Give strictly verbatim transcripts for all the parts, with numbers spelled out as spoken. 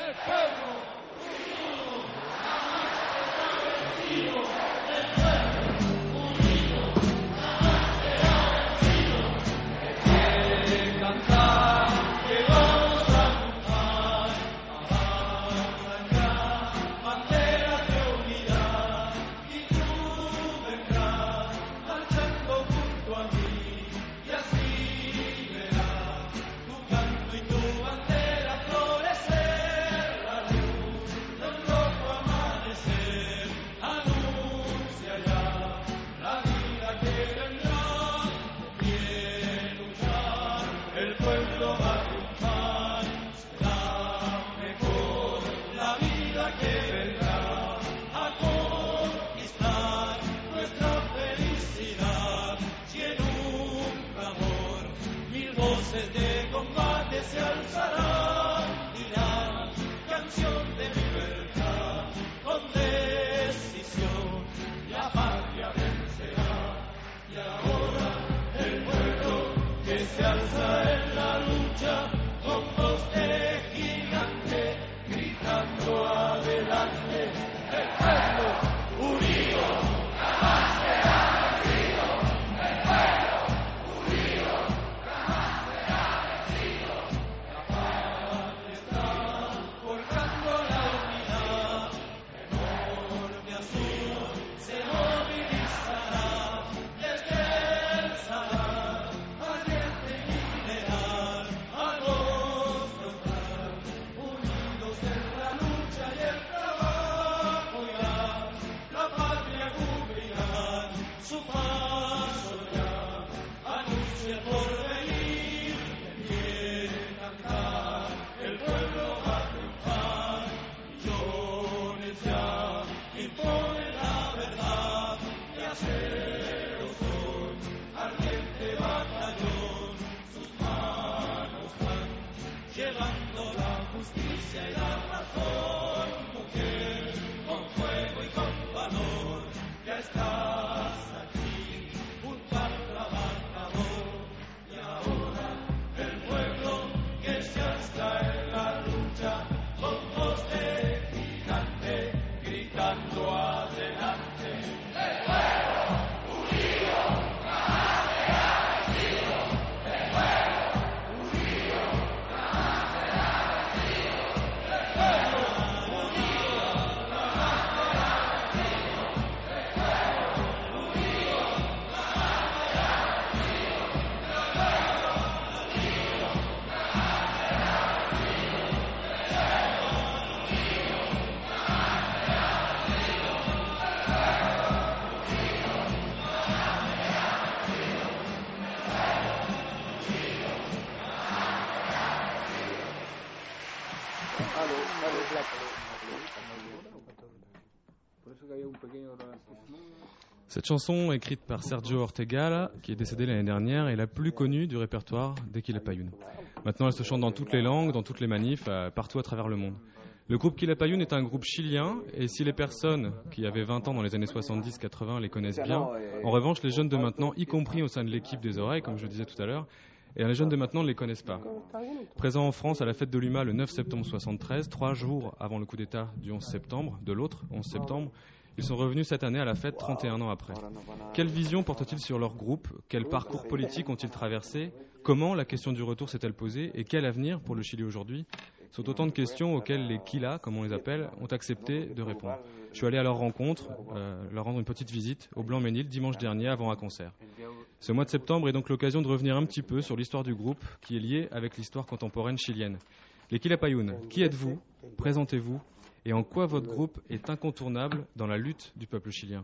Cette chanson, écrite par Sergio Ortega, qui est décédé l'année dernière, est la plus connue du répertoire de Quilapayún. Maintenant, elle se chante dans toutes les langues, dans toutes les manifs, partout à travers le monde. Le groupe Quilapayún est un groupe chilien, et si les personnes qui avaient vingt ans dans les années soixante-dix quatre-vingts les connaissent bien, en revanche, les jeunes de maintenant, y compris au sein de l'équipe des Oreilles, comme je le disais tout à l'heure, et les jeunes de maintenant ne les connaissent pas. Présent en France à la fête de l'U M A le neuf septembre soixante-treize, trois jours avant le coup d'État du onze septembre, de l'autre onze septembre, ils sont revenus cette année à la fête trente et un ans après. Quelle vision portent-ils sur leur groupe? Quel parcours politique ont-ils traversé? Comment la question du retour s'est-elle posée? Et quel avenir pour le Chili aujourd'hui? Ce sont autant de questions auxquelles les Quila, comme on les appelle, ont accepté de répondre. Je suis allé à leur rencontre, euh, leur rendre une petite visite au Blanc-Ménil dimanche dernier avant un concert. Ce mois de septembre est donc l'occasion de revenir un petit peu sur l'histoire du groupe qui est liée avec l'histoire contemporaine chilienne. Les Quilapayún, qui êtes-vous? Présentez-vous. Et en quoi votre groupe est incontournable dans la lutte du peuple chilien?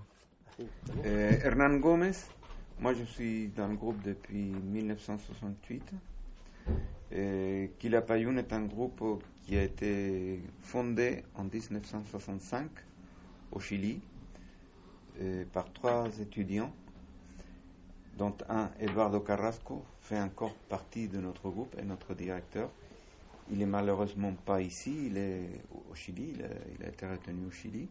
euh, Hernán Gómez, moi je suis dans le groupe depuis mille neuf cent soixante-huit. Euh, Quilapayún est un groupe qui a été fondé en dix-neuf cent soixante-cinq au Chili euh, par trois étudiants, dont un, Eduardo Carrasco, fait encore partie de notre groupe et notre directeur. Il n'est malheureusement pas ici, il est au Chili, il a, il a été retenu au Chili.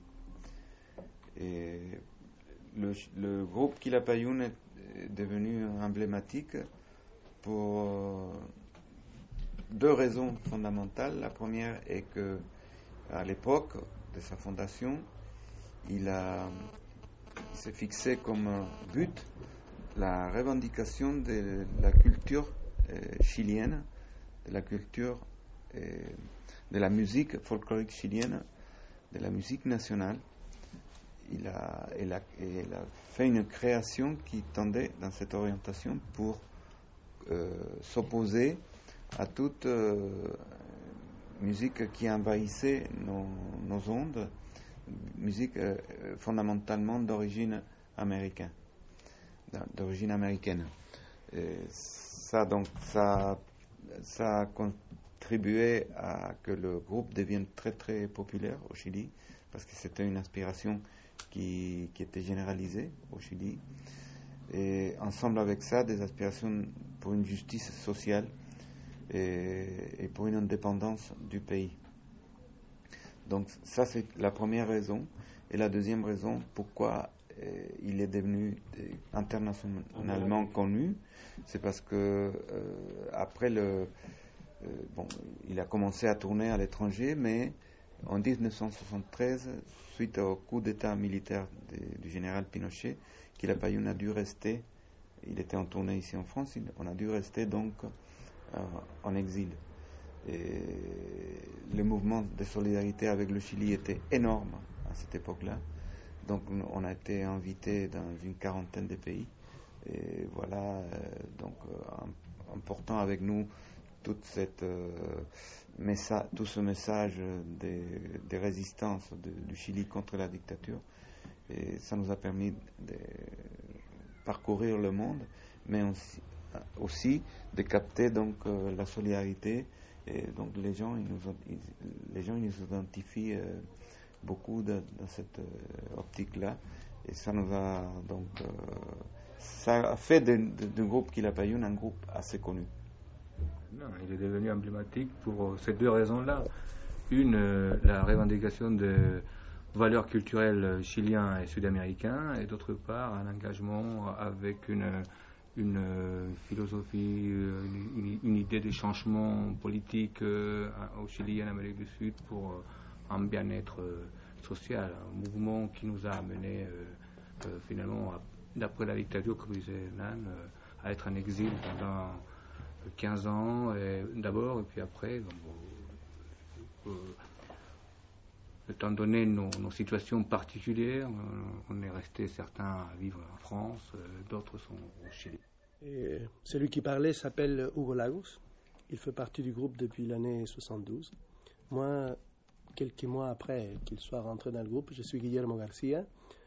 Et le, le groupe Quilapayún est devenu emblématique pour deux raisons fondamentales. La première est que à l'époque de sa fondation, il, a, il s'est fixé comme but la revendication de la culture euh, chilienne, de la culture euh, de la musique folklorique chilienne, de la musique nationale. Il a, il, a, il a fait une création qui tendait dans cette orientation pour euh, s'opposer à toute euh, musique qui envahissait nos, nos ondes, musique euh, fondamentalement d'origine américaine, d'origine américaine. Et ça donc ça, ça a contribué à que le groupe devienne très très populaire au Chili, parce que c'était une aspiration qui, qui était généralisée au Chili. Et ensemble avec ça, des aspirations pour une justice sociale et, et pour une indépendance du pays. Donc ça, c'est la première raison. Et la deuxième raison, pourquoi euh, il est devenu euh, internationalement connu, c'est parce que euh, après le... Euh, bon, il a commencé à tourner à l'étranger, mais en dix-neuf cent soixante-treize, suite au coup d'État militaire de, du général Pinochet, Quilapayún a dû rester, il était en tournée ici en France, il, on a dû rester donc euh, en exil. Et le mouvement de solidarité avec le Chili était énorme à cette époque-là. Donc on a été invité dans une quarantaine de pays. Et voilà, euh, donc euh, en, en portant avec nous toute cette, euh, messa- tout ce message des, des résistances de, du Chili contre la dictature. Et ça nous a permis de parcourir le monde, mais aussi, aussi de capter donc euh, la solidarité. Et donc les gens, ils nous, ils, les gens, ils nous identifient euh, beaucoup de, dans cette euh, optique-là. Et ça nous a donc, euh, ça a fait de, de, du groupe Quilapayún un groupe assez connu. Non, il est devenu emblématique pour ces deux raisons-là. Une, euh, la revendication de valeurs culturelles chiliens et sud-américains, et d'autre part, un engagement avec une, une philosophie, une, une idée de changement politique euh, au Chili et en Amérique du Sud pour euh, un bien-être euh, social, un mouvement qui nous a amené euh, euh, finalement, à, d'après la dictature, comme disait Hernán, euh, à être en exil pendant quinze ans et, d'abord, et puis après, donc, euh, étant donné nos, nos situations particulières, euh, on est resté certains à vivre en France, euh, d'autres sont au Chili. Et celui qui parlait s'appelle Hugo Lagos. Il fait partie du groupe depuis l'année soixante-douze. Moi, quelques mois après qu'il soit rentré dans le groupe, je suis Guillermo Garcia.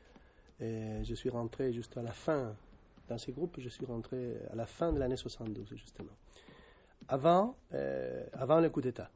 Et je suis rentré juste à la fin, dans ce groupe, je suis rentré à la fin de l'année soixante-douze, justement. Avant, euh, avant le coup d'État.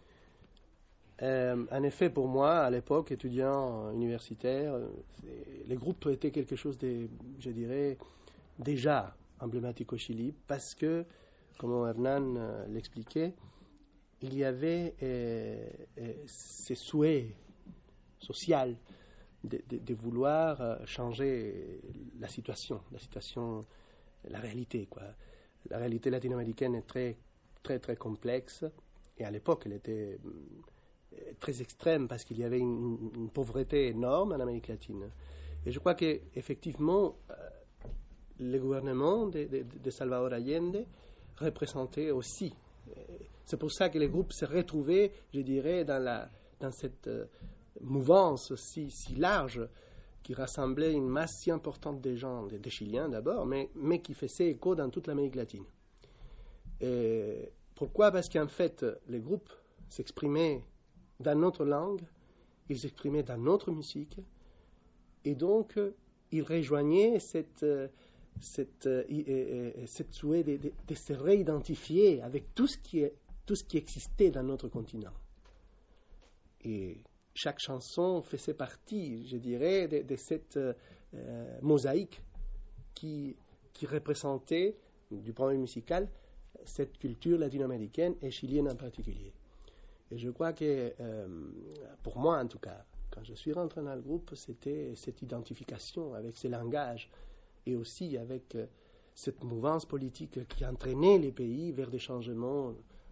Euh, en effet, pour moi, à l'époque, étudiant universitaire, les groupes étaient quelque chose de, je dirais, déjà emblématique au Chili, parce que, comme Hernán euh, l'expliquait, il y avait euh, euh, ces souhaits sociaux de, de, de vouloir euh, changer la situation, la situation, la réalité, quoi. La réalité latino-américaine est très, très, très complexe, et à l'époque, elle était très extrême parce qu'il y avait une, une pauvreté énorme en Amérique latine. Et je crois qu'effectivement, euh, le gouvernement de, de, de Salvador Allende représentait aussi. C'est pour ça que les groupes se retrouvaient, je dirais, dans, la, dans cette euh, mouvance si, si large qui rassemblait une masse si importante de gens, des de Chiliens d'abord, mais, mais qui faisait écho dans toute l'Amérique latine. Et pourquoi ? Parce qu'en fait, les groupes s'exprimaient dans notre langue, ils s'exprimaient dans notre musique, et donc ils rejoignaient cette, cette, cette souhait de, de, de se réidentifier avec tout ce, qui est, tout ce qui existait dans notre continent. Et chaque chanson faisait partie, je dirais, de, de cette euh, mosaïque qui, qui représentait, du point de vue musical, cette culture latino-américaine et chilienne en particulier. Et je crois que, euh, pour moi en tout cas, quand je suis rentré dans le groupe, c'était cette identification avec ce langage et aussi avec euh, cette mouvance politique qui entraînait les pays vers des changements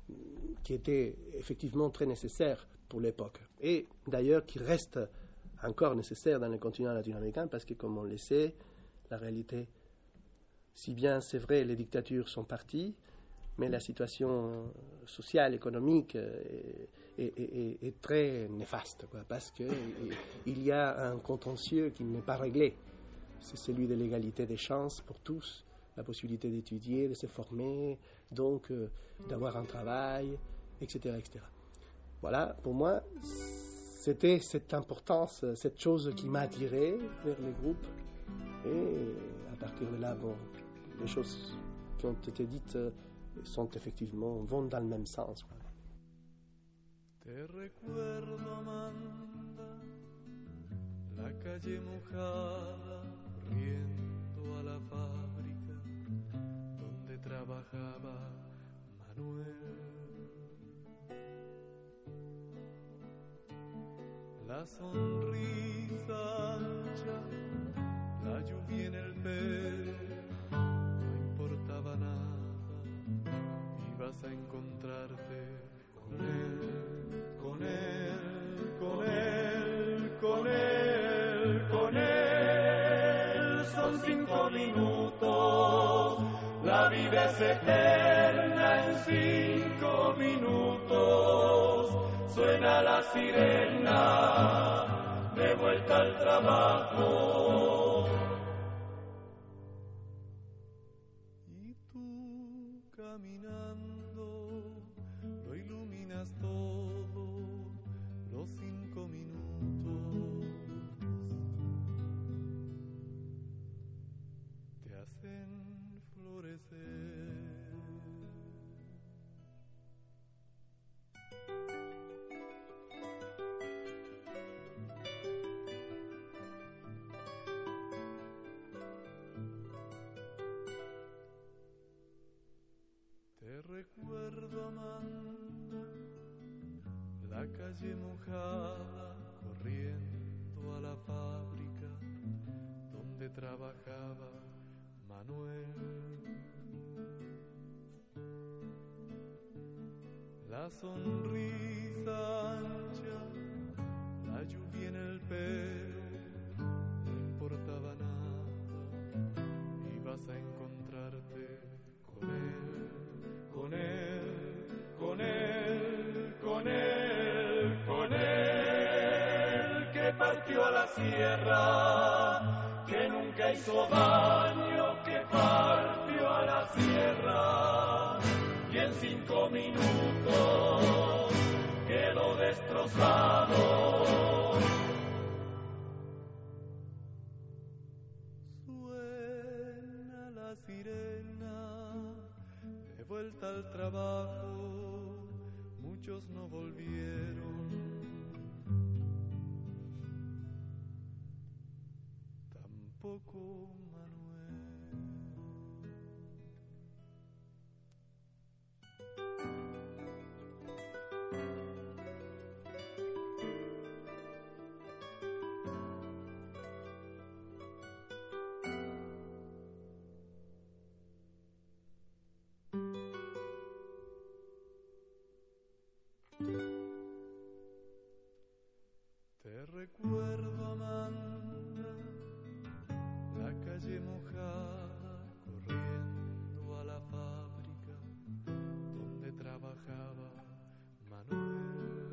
qui était effectivement très nécessaire pour l'époque, et d'ailleurs qui reste encore nécessaire dans le continent latino-américain, parce que, comme on le sait, la réalité, si bien c'est vrai, les dictatures sont parties, mais la situation sociale, économique est, est, est, est très néfaste, quoi, parce qu'il y a un contentieux qui n'est pas réglé. C'est celui de l'égalité des chances pour tous, la possibilité d'étudier, de se former, donc euh, d'avoir un travail, et cetera, et cetera. Voilà, pour moi, c'était cette importance, cette chose qui m'a attiré vers les groupes. Et à partir de là, bon, les choses qui ont été dites sont effectivement, vont dans le même sens. Quoi. Te recuerdo, Amanda, la calle mojada, corriendo a la fábrica donde trabajaba Manuel. La sonrisa ancha, la lluvia en el pelo, no importaba nada, ibas a encontrarte con él, con él, con él, con él, con él. Son cinco minutos, la vida es eterna en cinco minutos. Suena la sirena, de vuelta al trabajo. Y tú caminando, lo iluminas todo, los cinco minutos te hacen florecer. Te recuerdo, Amanda, la calle mojada, corriendo a la fábrica donde trabajaba Manuel. La sonrisa ancha, la lluvia en el pelo, no importaba nada, ibas a encontrarte con él. Con él, con él, con él, con él, que partió a la sierra, que nunca hizo daño, que partió a la sierra, y en cinco minutos quedó destrozado. Suena la sirena, de vuelta al trabajo, muchos no volvieron, tampoco Manuel. Te recuerdo, Amanda, la calle mojada, corriendo a la fábrica donde trabajaba Manuel.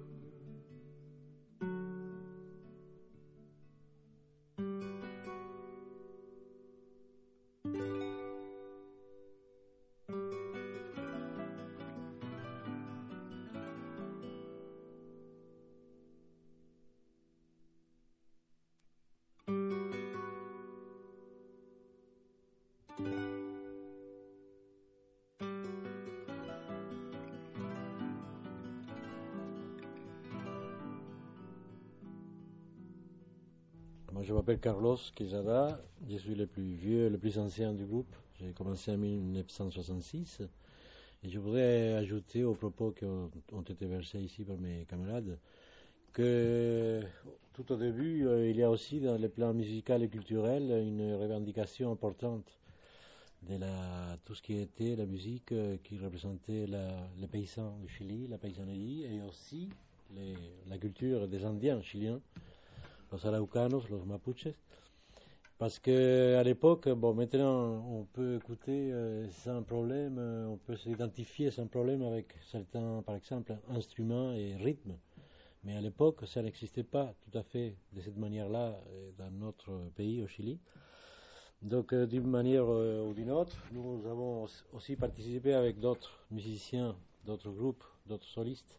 Moi, je m'appelle Carlos Quezada, je suis le plus vieux, le plus ancien du groupe. J'ai commencé en mille neuf cent soixante-six. Et je voudrais ajouter aux propos qui ont, ont été versés ici par mes camarades que tout au début, euh, il y a aussi dans le plan musical et culturel une revendication importante de la, tout ce qui était la musique euh, qui représentait la, les paysans du Chili, la paysannerie, et aussi les, la culture des Indiens chiliens, los araucanos, los mapuches. Parce qu'à l'époque, bon, maintenant on peut écouter euh, sans problème, euh, on peut s'identifier sans problème avec certains, par exemple, instruments et rythmes. Mais à l'époque, ça n'existait pas tout à fait de cette manière-là euh, dans notre pays, au Chili. Donc, euh, d'une manière euh, ou d'une autre, nous avons aussi participé avec d'autres musiciens, d'autres groupes, d'autres solistes,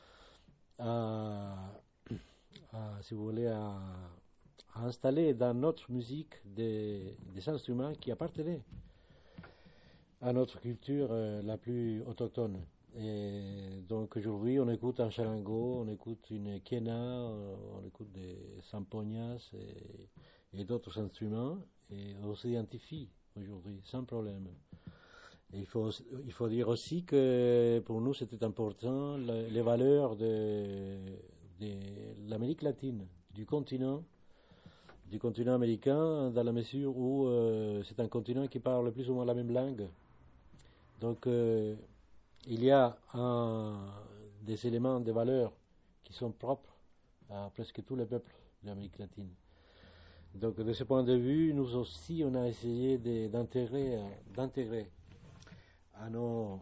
à, à, si vous voulez, à, à installer dans notre musique des, des instruments qui appartenaient à notre culture euh, la plus autochtone. Et donc aujourd'hui, on écoute un charango, on écoute une quena, on écoute des zampoñas et, et d'autres instruments, et on s'identifie aujourd'hui sans problème. Et il faut, il faut dire aussi que pour nous, c'était important la, les valeurs de, de l'Amérique latine, du continent, du continent américain, dans la mesure où euh, c'est un continent qui parle plus ou moins la même langue. Donc, euh, il y a un, des éléments, des valeurs qui sont propres à presque tous les peuples de l'Amérique latine. Donc, de ce point de vue, nous aussi, on a essayé de, d'intégrer, d'intégrer à nos,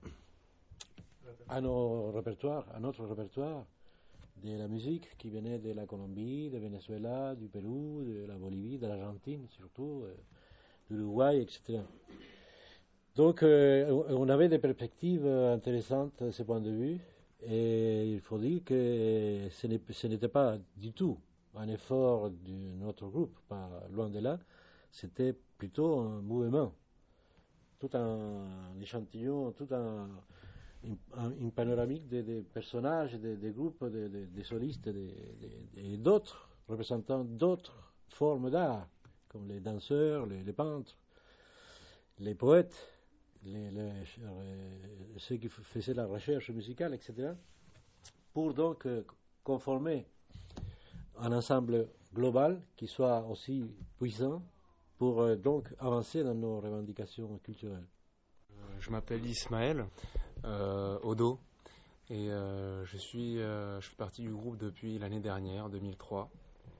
à nos répertoires, à notre répertoire, de la musique qui venait de la Colombie, de Venezuela, du Pérou, de la Bolivie, de l'Argentine surtout, euh, de l'Uruguay, et cetera. Donc, euh, on avait des perspectives intéressantes de ce point de vue, et il faut dire que ce, n'est, ce n'était pas du tout un effort de notre groupe, pas loin de là, c'était plutôt un mouvement, tout un échantillon, tout un, un, une panoramique des de personnages, des de groupes, des de, de solistes et de, de, d'autres représentants d'autres formes d'art, comme les danseurs, les, les peintres, les poètes. Les, les, ceux qui faisaient la recherche musicale, et cetera, pour donc euh, conformer un ensemble global qui soit aussi puissant pour euh, donc avancer dans nos revendications culturelles. Euh, je m'appelle Ismaël euh, Odo et euh, je suis euh, je fais partie du groupe depuis l'année dernière, deux mille trois.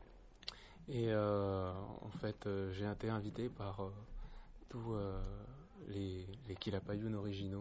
Et euh, en fait, euh, j'ai été invité par euh, tous euh, les, les Quilapayún originaux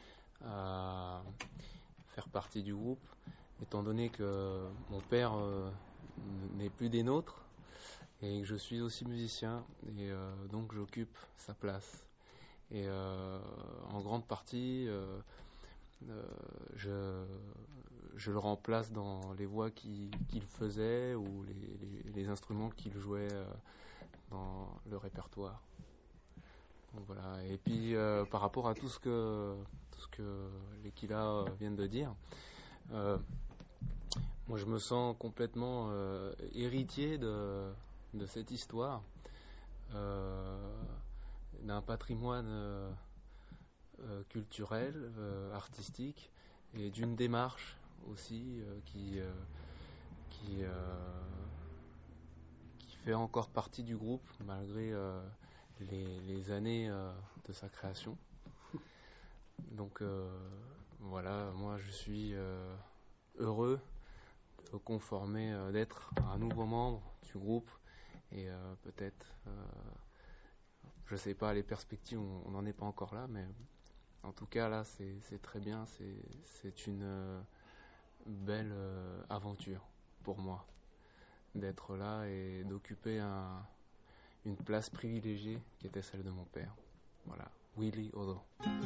à faire partie du groupe, étant donné que mon père euh, n'est plus des nôtres et que je suis aussi musicien, et euh, donc j'occupe sa place. Et euh, en grande partie, euh, euh, je, je le remplace dans les voix qu'il, qu'il faisait ou les, les, les instruments qu'il jouait euh, dans le répertoire. Donc voilà. Et puis euh, par rapport à tout ce que tout ce que les Kila viennent de dire, euh, moi je me sens complètement euh, héritier de de cette histoire, euh, d'un patrimoine euh, euh, culturel, euh, artistique, et d'une démarche aussi euh, qui euh, qui euh, qui fait encore partie du groupe malgré euh, Les, les années euh, de sa création. Donc euh, voilà, moi je suis euh, heureux de conformer, euh, d'être un nouveau membre du groupe, et euh, peut-être, euh, je sais pas, les perspectives, on n'en est pas encore là, mais en tout cas là c'est, c'est très bien, c'est, c'est une euh, belle euh, aventure pour moi d'être là et d'occuper un une place privilégiée qui était celle de mon père. Voilà, Willy Odo.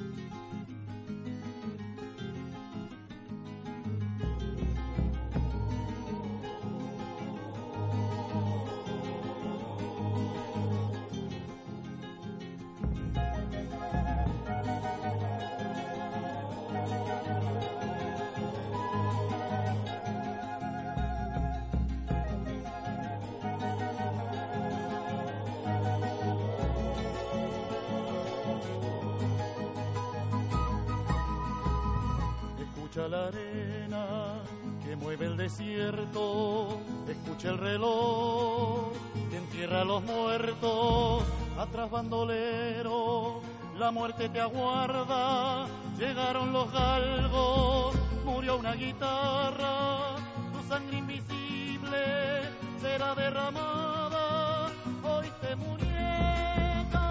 La arena que mueve el desierto, escucha el reloj que entierra a los muertos, atrás bandolero, la muerte te aguarda, llegaron los galgos, murió una guitarra, tu sangre invisible será derramada, hoy te muñeca.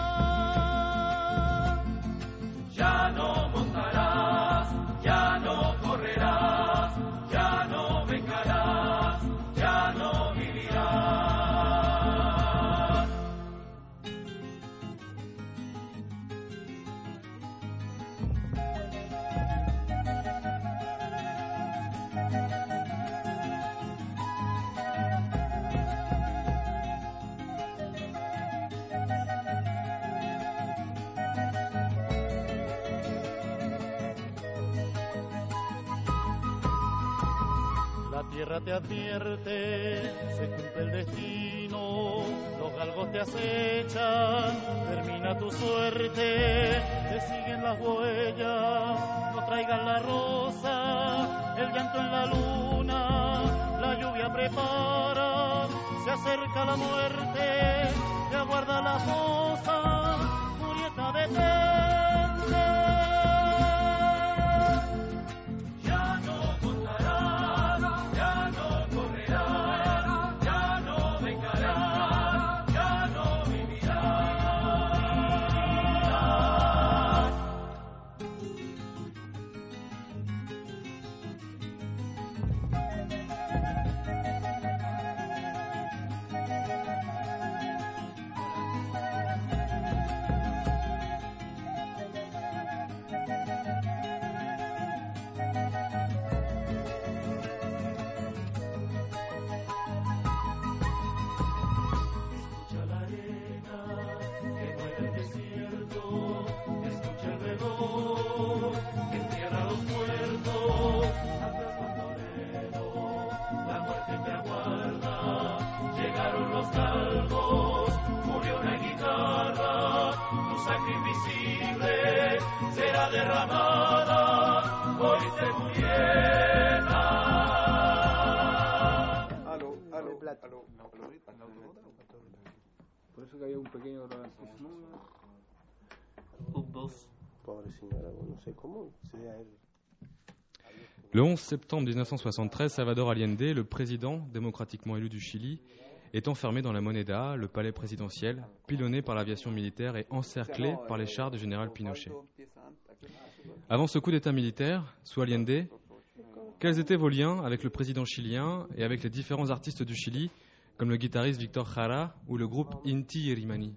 Ya no montarás, ya no correrás, ya no vengarás, ya no vivirás. La tierra te advierte, se cumple el destino, los galgos te acechan, termina tu suerte, te siguen las huellas, no traigan la rosa, el llanto en la luna, la lluvia prepara, se acerca la muerte, te aguarda la fosa, Murieta detente. Ya no montarás, ya no correrás, ya no vengarás, ya no vivirás. Escucha la arena que mueve el desierto, escucha el reloj que entierra los muertos. Atrás bandolero, la muerte te aguarda, llegaron los galgos, murió una guitarra, tu sangre invisible será derramada, hoy te muriera. Aló, aló, Plata. aló. Por eso que había un pequeño ralentizamiento. Pobre señora, no sé cómo. C'est à elle. Le onze septembre mille neuf cent soixante-treize, Salvador Allende, le président démocratiquement élu du Chili, est enfermé dans la Moneda, le palais présidentiel, pilonné par l'aviation militaire et encerclé par les chars du général Pinochet. Avant ce coup d'État militaire, sous Allende, quels étaient vos liens avec le président chilien et avec les différents artistes du Chili, comme le guitariste Victor Jara ou le groupe Inti Illimani?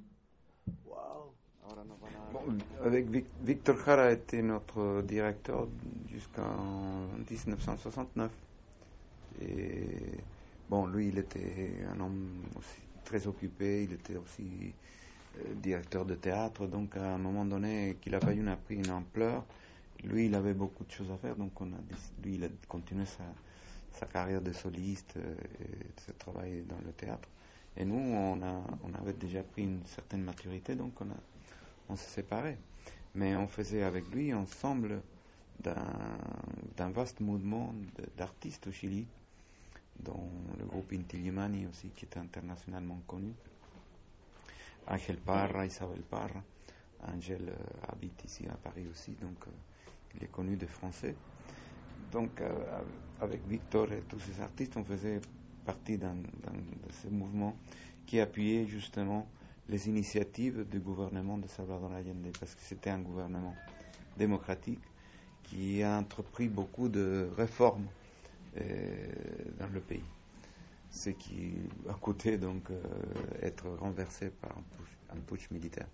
Bon, avec Vic- Victor Jara était notre directeur jusqu'en dix-neuf cent soixante-neuf. Et bon, lui, il était un homme aussi très occupé, il était aussi euh, directeur de théâtre, donc à un moment donné, qu'il a pas eu, a pris une ampleur. Lui, il avait beaucoup de choses à faire, donc on a, déc- lui, il a continué sa, sa carrière de soliste euh, et de travail dans le théâtre. Et nous, on, a, on avait déjà pris une certaine maturité, donc on a on s'est séparés. Mais on faisait avec lui ensemble d'un, d'un vaste mouvement de- d'artistes au Chili, dont le groupe Inti Illimani aussi, qui est internationalement connu. Ángel Parra, Isabel Parra. Ángel euh, habite ici à Paris aussi, donc euh, il est connu des Français. Donc euh, avec Victor et tous ces artistes, on faisait partie d'un, d'un de ces mouvements qui appuyait justement les initiatives du gouvernement de Salvador Allende, parce que c'était un gouvernement démocratique qui a entrepris beaucoup de réformes euh, dans le pays. Ce qui a coûté donc euh, être renversé par un putsch, un putsch militaire.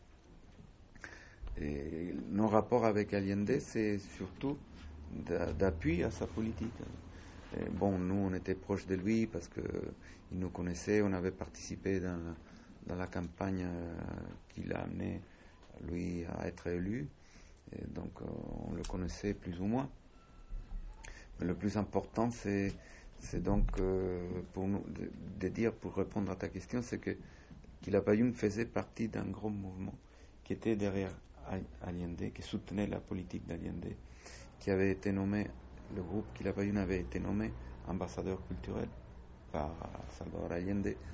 Et nos rapports avec Allende, c'est surtout d'a- d'appui à sa politique. Et bon, nous, on était proches de lui parce qu'il nous connaissait, on avait participé dans la, dans la campagne euh, qui l'a amené, lui, à être élu. Et donc, euh, on le connaissait plus ou moins. Mais le plus important, c'est, c'est donc, euh, pour nous, de, de dire, pour répondre à ta question, c'est que Quilapayún faisait partie d'un gros mouvement qui était derrière Allende, qui soutenait la politique d'Allende, qui avait été nommé, le groupe Quilapayún avait été nommé ambassadeur culturel par Salvador Allende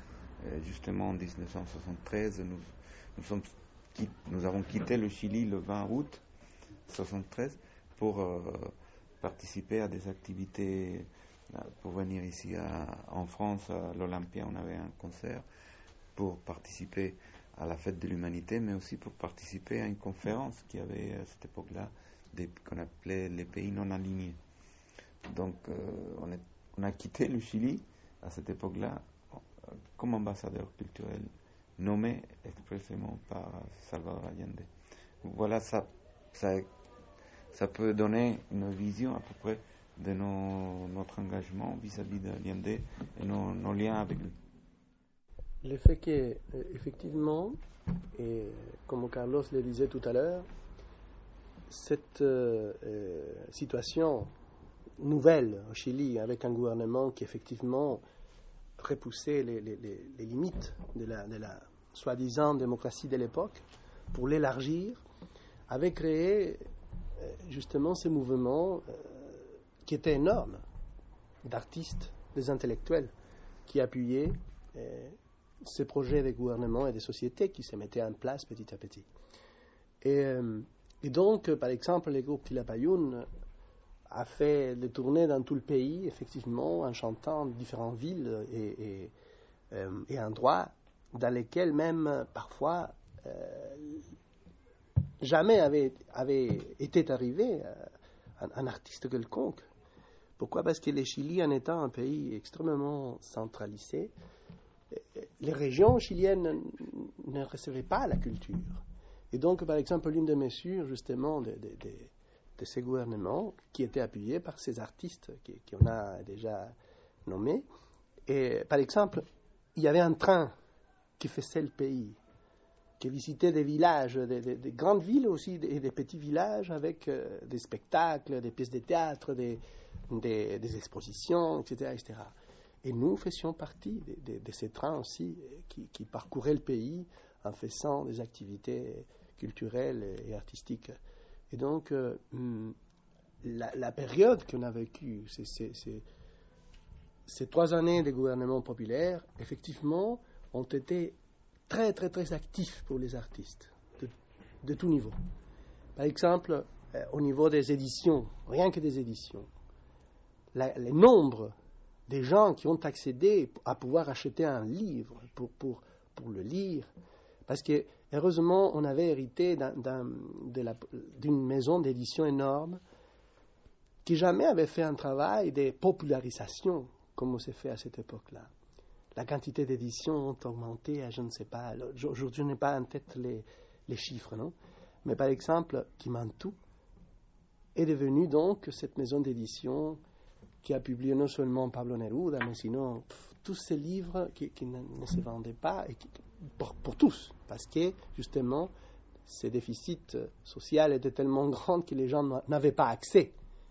Euh, justement, en dix-neuf cent soixante-treize, nous, nous, sommes, nous avons quitté le Chili le vingt août soixante-treize pour euh, participer à des activités, pour venir ici à, en France, à l'Olympia, on avait un concert, pour participer à la fête de l'humanité, mais aussi pour participer à une conférence qu'il y avait à cette époque-là, des, qu'on appelait les pays non alignés. Donc euh, on, est, on a quitté le Chili à cette époque-là comme ambassadeur culturel, nommé expressément par Salvador Allende. Voilà, ça, ça, ça peut donner une vision à peu près de nos, notre engagement vis-à-vis d'Allende et nos, nos liens avec lui. Le fait qu'effectivement, et comme Carlos le disait tout à l'heure, cette euh, situation nouvelle au Chili, avec un gouvernement qui effectivement repoussait les, les, les limites de la, de la soi-disant démocratie de l'époque, pour l'élargir, avait créé euh, justement ces mouvements euh, qui étaient énormes, d'artistes, des intellectuels, qui appuyaient euh, ces projets des gouvernements et des sociétés qui se mettaient en place petit à petit. Et, euh, et donc, par exemple, le groupe Quilapayún a fait des tournées dans tout le pays, effectivement, en chantant différentes villes et, et, euh, et endroits dans lesquels même, parfois, euh, jamais avait, avait été arrivé euh, un, un artiste quelconque. Pourquoi ? Parce que le Chili, en étant un pays extrêmement centralisé, les régions chiliennes ne recevaient pas la culture. Et donc, par exemple, l'une des mesures, justement, de, de, de, de ces gouvernements, qui était appuyée par ces artistes qu'on a déjà nommés, et par exemple, il y avait un train qui faisait le pays, qui visitait des villages, des, des, des grandes villes aussi, et des petits villages avec euh, des spectacles, des pièces de théâtre, des, des, des expositions, et cetera, et cetera. Et nous faisions partie de, de, de ces trains aussi qui, qui parcouraient le pays en faisant des activités culturelles et artistiques. Et donc, euh, la, la période qu'on a vécue, c'est, c'est, c'est, ces trois années de gouvernement populaire, effectivement, ont été très, très, très actifs pour les artistes, de, de tout niveau. Par exemple, euh, au niveau des éditions, rien que des éditions, la, le nombre des gens qui ont accédé à pouvoir acheter un livre pour, pour, pour le lire. Parce que, heureusement, on avait hérité d'un, d'un, de la, d'une maison d'édition énorme qui jamais avait fait un travail de popularisation comme on s'est fait à cette époque-là. La quantité d'éditions ont augmenté à je ne sais pas. Aujourd'hui, je n'ai pas en tête les, les chiffres, non ? Mais par exemple, Kimantu est devenue donc cette maison d'édition qui a publié non seulement Pablo Neruda, mais sinon pff, tous ces livres qui, qui ne, ne se vendaient pas, et qui, pour, pour tous, parce que justement, ces déficits sociaux étaient tellement grands que les gens n'avaient pas accès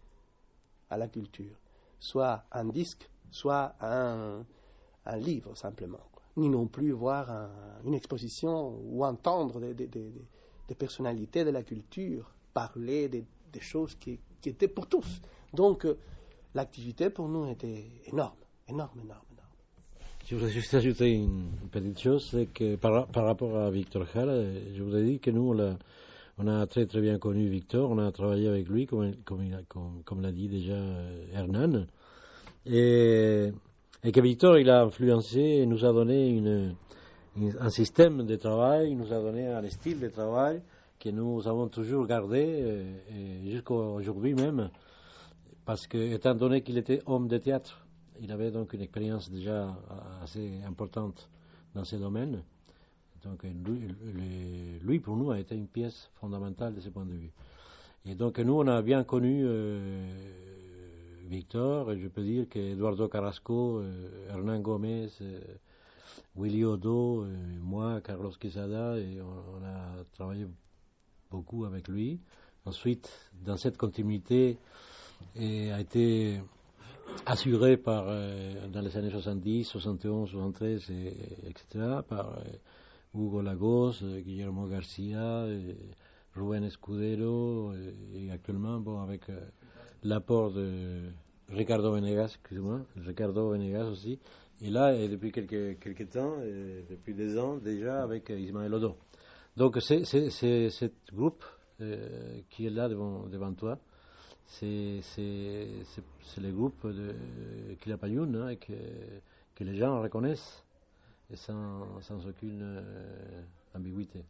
à la culture, soit un disque, soit un, un livre simplement, ni non plus voir un, une exposition ou entendre des, des, des, des personnalités de la culture parler des, des choses qui, qui étaient pour tous. Donc, l'activité pour nous était énorme, énorme, énorme, énorme. Je voudrais juste ajouter une petite chose, c'est que par, par rapport à Victor Jara, je voudrais dire que nous, on a, on a très très bien connu Victor, on a travaillé avec lui, comme, comme, comme, comme l'a dit déjà Hernán, et, et que Victor, il a influencé et nous a donné une, une, un système de travail, il nous a donné un style de travail que nous avons toujours gardé, et, et jusqu'à aujourd'hui même, parce que, étant donné qu'il était homme de théâtre, il avait donc une expérience déjà assez importante dans ce domaine. Donc, lui, lui, pour nous, a été une pièce fondamentale de ce point de vue. Et donc, nous, on a bien connu euh, Victor, et je peux dire que Eduardo Carrasco, euh, Hernán Gómez, euh, Willy Odo, euh, moi, Carlos Quesada, et on, on a travaillé beaucoup avec lui. Ensuite, dans cette continuité, et a été assuré par, euh, dans les années soixante-dix, soixante et onze, soixante-treize, et, etc., par euh, Hugo Lagos, euh, Guillermo Garcia, et Rubén Escudero, et, et actuellement, bon, avec euh, l'apport de Ricardo Venegas, excusez-moi, Ricardo Venegas aussi, Et là, et depuis quelques, quelques temps, et depuis des ans déjà, avec Ismaël Odo. Donc c'est, c'est, c'est ce groupe euh, qui est là devant, devant toi. C'est, c'est, c'est, c'est le groupe de Quilapayún, hein, que, que les gens reconnaissent et sans, sans aucune euh, ambiguïté.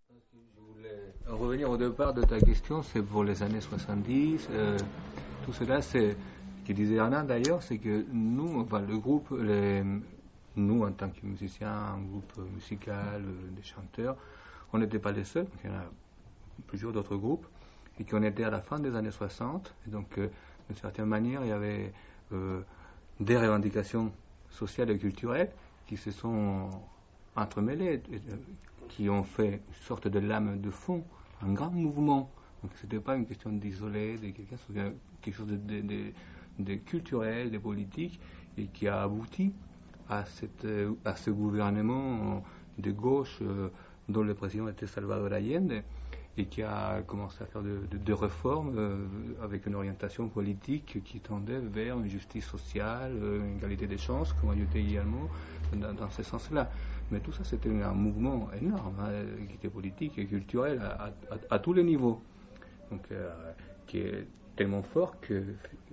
Je voulais revenir au départ de ta question, c'est pour les années soixante-dix. Euh, tout cela, c'est ce que disait Hernan d'ailleurs, c'est que nous, enfin, le groupe, les, nous en tant que musiciens, un groupe musical, des chanteurs, on n'était pas les seuls, il y en a plusieurs d'autres groupes, et qui ont été à la fin des années soixante. Et donc, euh, d'une certaine manière, il y avait euh, des revendications sociales et culturelles qui se sont entremêlées, et, euh, qui ont fait une sorte de lame de fond, un grand mouvement. Donc, ce n'était pas une question d'isoler, de quelque chose, quelque chose de, de, de, de culturel, de politique, et qui a abouti à, cette, à ce gouvernement de gauche euh, dont le président était Salvador Allende, et qui a commencé à faire de, de, de réformes euh, avec une orientation politique qui tendait vers une justice sociale, une égalité des chances, comme ajouté également dans, dans ce sens-là. Mais tout ça, c'était un mouvement énorme, hein, qui était politique et culturel à, à, à tous les niveaux. Donc, euh, qui est tellement fort que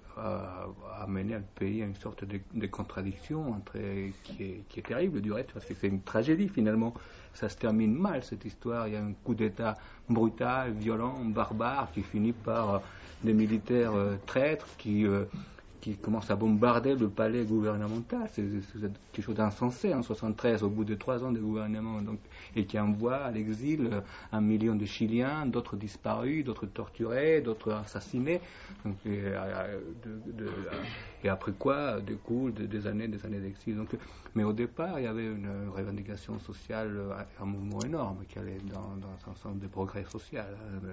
a, a mené le pays à une sorte de, de contradiction entre, qui, est, qui est terrible du reste, parce que c'est une tragédie finalement. Ça se termine mal cette histoire. Il y a un coup d'État brutal, violent, barbare, qui finit par euh, des militaires euh, traîtres qui, euh, qui commencent à bombarder le palais gouvernemental. C'est, c'est quelque chose d'insensé en soixante-treize, au bout de trois ans de gouvernement, donc, et qui envoie à l'exil euh, un million de Chiliens, d'autres disparus, d'autres torturés, d'autres assassinés. Donc, et, euh, de, de, et après quoi découlent des années, des années d'exil. Donc, mais au départ, il y avait une revendication sociale, un mouvement énorme qui allait dans, dans un sens de progrès social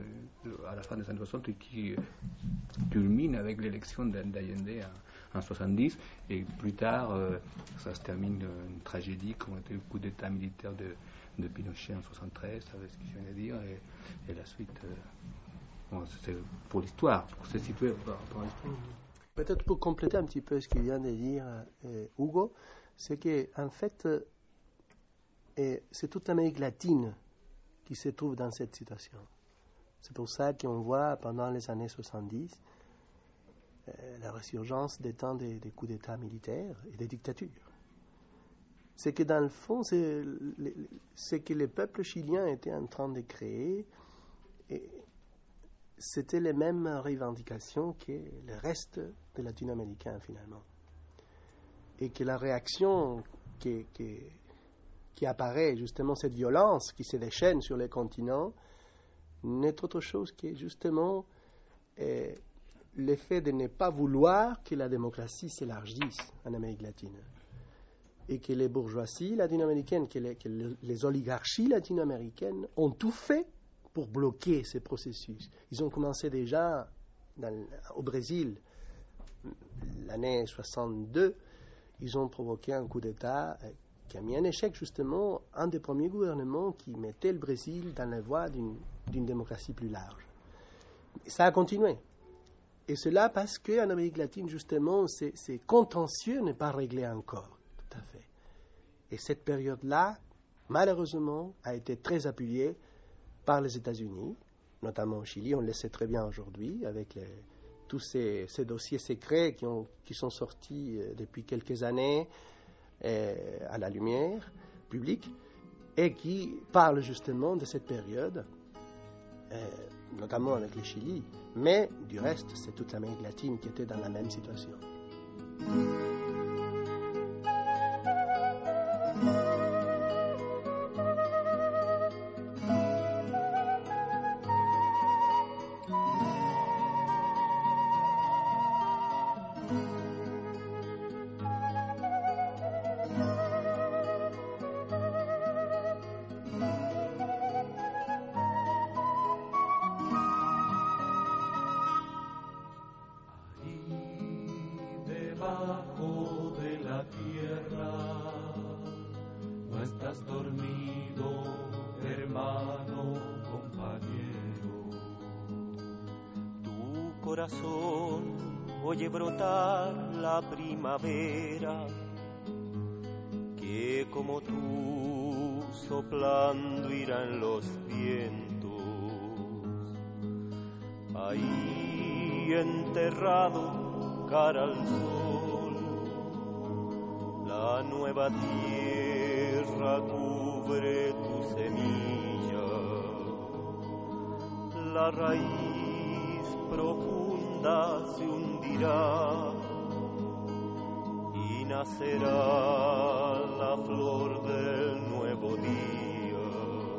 à la fin des années soixante et qui culmine avec l'élection d'Allende en soixante-dix. Et plus tard, euh, ça se termine une tragédie comme était le coup d'État militaire de, de Pinochet en soixante-treize, avec ce que je viens de dire. Et, et la suite, euh, bon, c'est pour l'histoire, pour se situer par, par l'histoire. Peut-être pour compléter un petit peu ce qu'il vient de dire euh, Hugo, c'est qu'en fait, euh, c'est toute l'Amérique latine qui se trouve dans cette situation. C'est pour ça qu'on voit pendant les années soixante-dix euh, la résurgence des temps des, des coups d'État militaires et des dictatures. C'est que dans le fond, c'est, c'est que les peuples chiliens étaient en train de créer, et c'était les mêmes revendications que le reste des latino-américains finalement. Et que la réaction qui, qui, qui apparaît, justement cette violence qui se déchaîne sur les continents, n'est autre chose que justement euh, l'effet de ne pas vouloir que la démocratie s'élargisse en Amérique latine. Et que les bourgeoisies latino-américaines, que les, que les oligarchies latino-américaines ont tout fait pour bloquer ces processus. Ils ont commencé déjà dans, au Brésil, l'année soixante-deux, ils ont provoqué un coup d'État qui a mis en échec justement un des premiers gouvernements qui mettait le Brésil dans la voie d'une, d'une démocratie plus large. Et ça a continué. Et cela parce qu'en Amérique latine, justement, ces, ces contentieux n'est pas réglé encore. Tout à fait. Et cette période-là, malheureusement, a été très appuyée par les États-Unis, notamment au Chili, on le sait très bien aujourd'hui, avec les, tous ces, ces dossiers secrets qui, ont, qui sont sortis euh, depuis quelques années euh, à la lumière publique, et qui parlent justement de cette période, euh, notamment avec le Chili, mais du reste, c'est toute l'Amérique latine qui était dans la même situation. Oye brotar la primavera que como tú soplando irán los vientos. Ahí enterrado cara al sol, la nueva tierra cubre tu semilla, la raíz profunda se hundirá y nacerá la flor del nuevo día,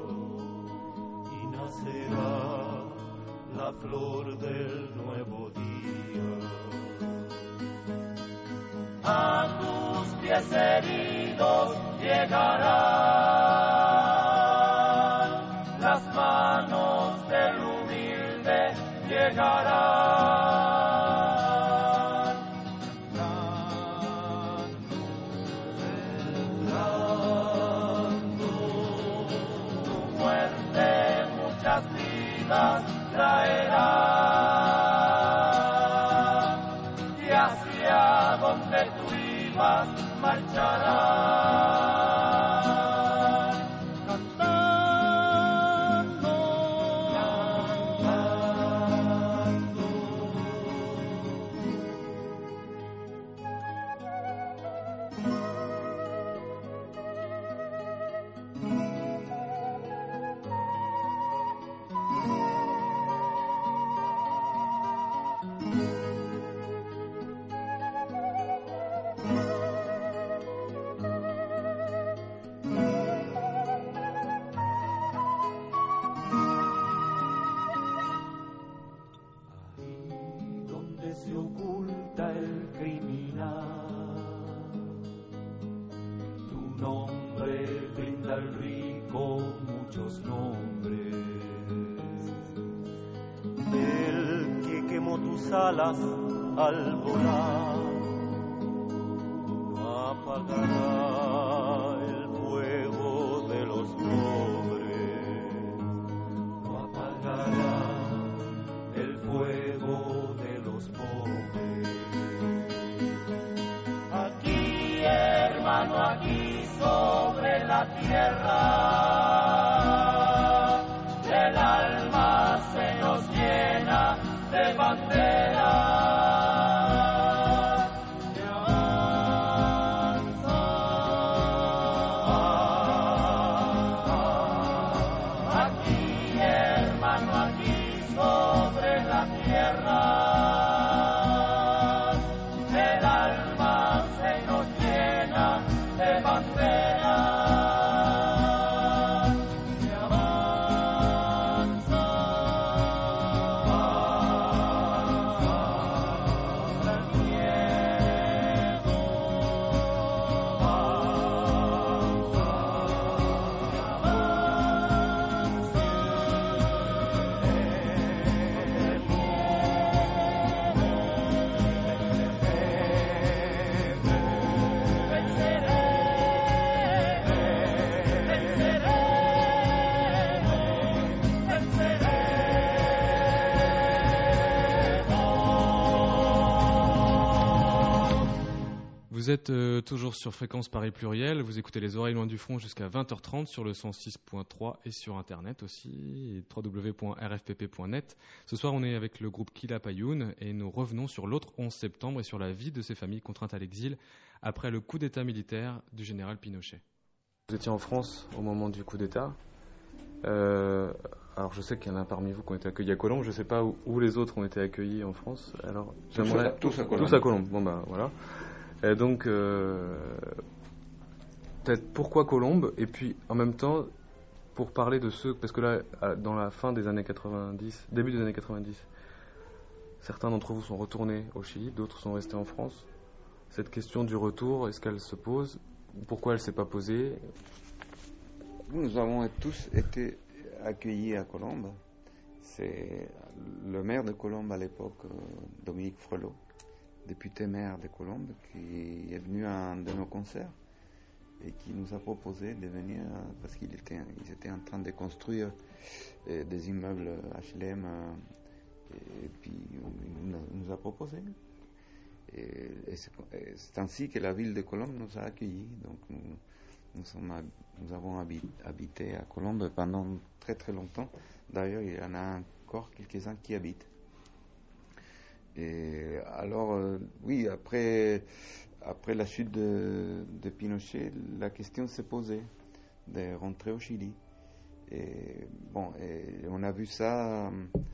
y nacerá la flor del nuevo día. A tus pies heridos llegarán, las manos del humilde llegarán. Traerá y hacia donde tú ibas marchará, cantando, cantando. Se oculta el criminal, tu nombre brinda al rico muchos nombres, el que quemó tus alas al volar no apagará el fuego de los pobres, no apagará el fuego de los pobres. Aquí, hermano, aquí sobre la tierra, el alma se nos llena de banderas. Vous êtes euh, toujours sur Fréquence Paris Pluriel, vous écoutez Les Oreilles Loin du Front jusqu'à vingt heures trente sur le cent six point trois et sur Internet aussi, w w w point r f p p point net. Ce soir, on est avec le groupe Quilapayún et nous revenons sur l'autre onze septembre et sur la vie de ces familles contraintes à l'exil après le coup d'état militaire du général Pinochet. Vous étiez en France au moment du coup d'état. Euh, alors je sais qu'il y en a parmi vous qui ont été accueillis à Colombes, je ne sais pas où, où les autres ont été accueillis en France. Alors, j'aimerais... Tous à Colombes. Tous à Colombes, bon ben voilà. Et donc, euh, peut-être pourquoi Colombes, et puis en même temps, pour parler de ceux, parce que là, dans la fin des années quatre-vingt-dix, début des années quatre-vingt-dix, certains d'entre vous sont retournés au Chili, d'autres sont restés en France. Cette question du retour, est-ce qu'elle se pose? Pourquoi elle ne s'est pas posée? Nous avons tous été accueillis à Colombes. C'est le maire de Colombes à l'époque, Dominique Frelot, député maire de Colombes, qui est venu à un de nos concerts et qui nous a proposé de venir parce qu'ils étaient, ils étaient en train de construire euh, des immeubles H L M euh, et puis il nous a proposé. Et, et c'est, et c'est ainsi que la ville de Colombe nous a accueillis. Donc nous, nous, sommes, nous avons habité à Colombe pendant très très longtemps. D'ailleurs, il y en a encore quelques-uns qui habitent. Et alors, euh, oui, après, après la chute de, de Pinochet, la question s'est posée de rentrer au Chili. Et bon, et on a vu ça,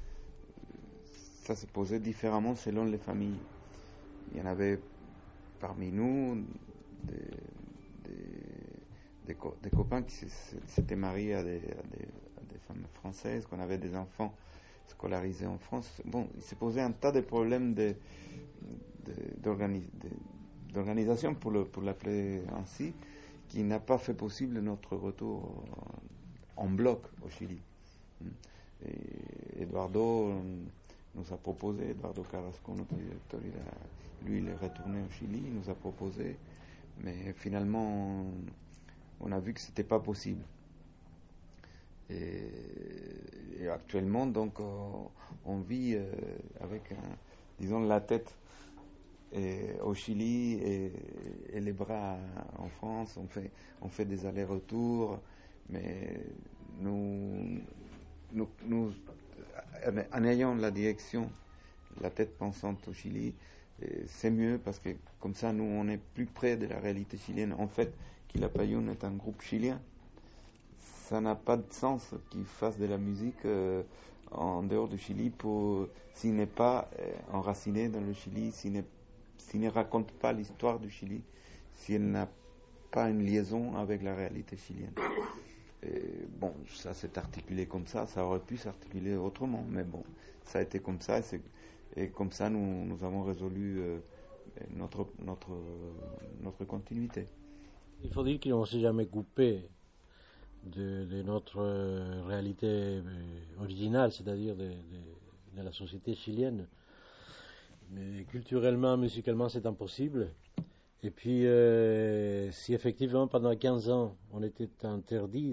ça se posait différemment selon les familles. Il y en avait parmi nous des, des, des, co- des copains qui s'étaient mariés à des, à, des, à des femmes françaises, qu'on avait des enfants scolarisés en France. Bon, il s'est posé un tas de problèmes de, de, d'organi- de, d'organisation, pour, le, pour l'appeler ainsi, qui n'a pas fait possible notre retour en bloc au Chili. Et Eduardo nous a proposé, Eduardo Carrasco, notre directeur, il a, lui il est retourné au Chili, il nous a proposé, mais finalement on a vu que c'était pas possible. Et, et actuellement donc on, on vit euh, avec un, disons la tête et, au Chili et, et les bras en France. On fait, on fait des allers-retours, mais nous, nous, nous en ayant la direction, la tête pensante au Chili, c'est mieux parce que comme ça nous on est plus près de la réalité chilienne. En fait, Quilapayún est un groupe chilien. Ça n'a pas de sens qu'ils fassent de la musique euh, en dehors du Chili pour, s'il n'est pas euh, enraciné dans le Chili, s'il, n'est, s'il ne raconte pas l'histoire du Chili, s'il n'a pas une liaison avec la réalité chilienne. Et bon, ça s'est articulé comme ça, ça aurait pu s'articuler autrement, mais bon, ça a été comme ça, et, c'est, et comme ça nous, nous avons résolu euh, notre, notre, notre continuité. Il faut dire qu'on ne s'est jamais coupé de, de notre euh, réalité euh, originale, c'est-à-dire de, de, de la société chilienne. Mais culturellement, musicalement, c'est impossible. Et puis, euh, si effectivement, pendant quinze ans, on était interdit